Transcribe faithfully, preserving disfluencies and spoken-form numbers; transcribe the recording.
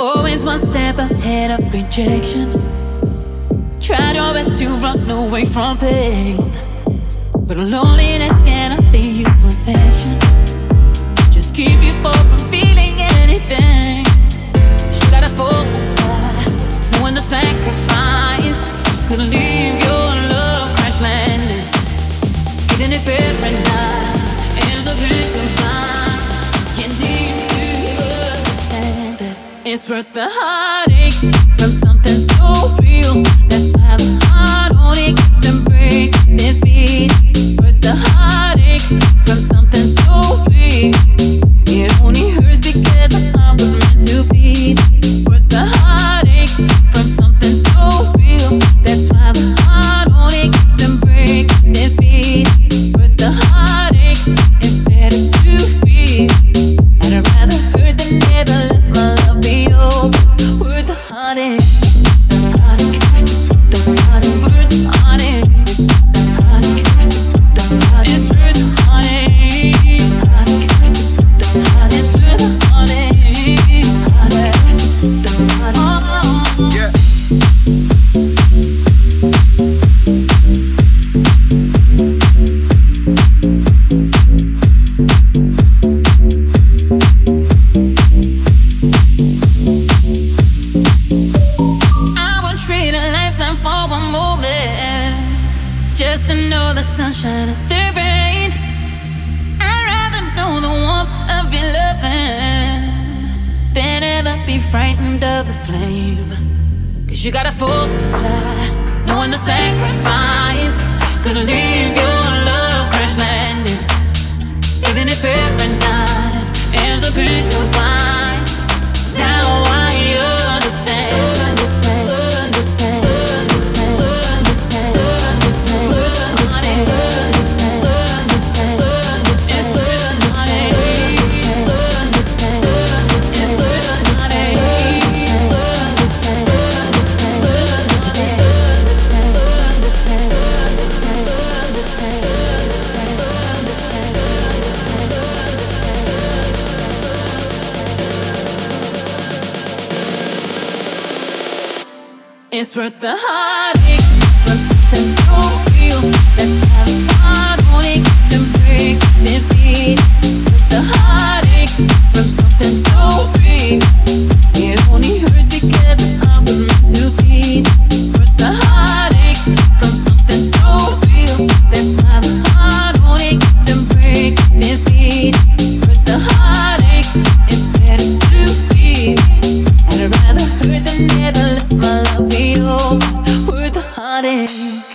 Always one step ahead of rejection. Tried your best to run away from pain, but loneliness cannot be your protection. Just keep you far from feeling anything. You gotta fortify, knowing the sacrifice could leave your love crash landing. Even if paradise is a big goodbye, you need to understand that it's worth the heartache from something so real. That's why the heart only gets to break this beat. Worth the heartache from something so real. It only hurts because the heart was meant to be. Worth the heartache from something so real. That's why the heart only gets to break this beat. Worth the heartache, it's better to feel. I'd rather hurt than never let my love be over. Worth the heartache. Just to know the sunshine and the rain. I'd rather know the warmth of your loving than ever be frightened of the flame. Cause you gotta fortify, knowing the sacrifice gonna leave your love crash landing. Even if paradise is a big goodbye, now I understand. It's worth the heartache from something so real. That's how the heart only gets to break this beat. Worth the heartache from something so real. It only hurts because the heart was meant to be. Worth the heartache from something so real. That's why the heart only gets to break this beat. Worth the heartache, it's better to be. I'd rather hurt than never let my love be over. Worth the heartache.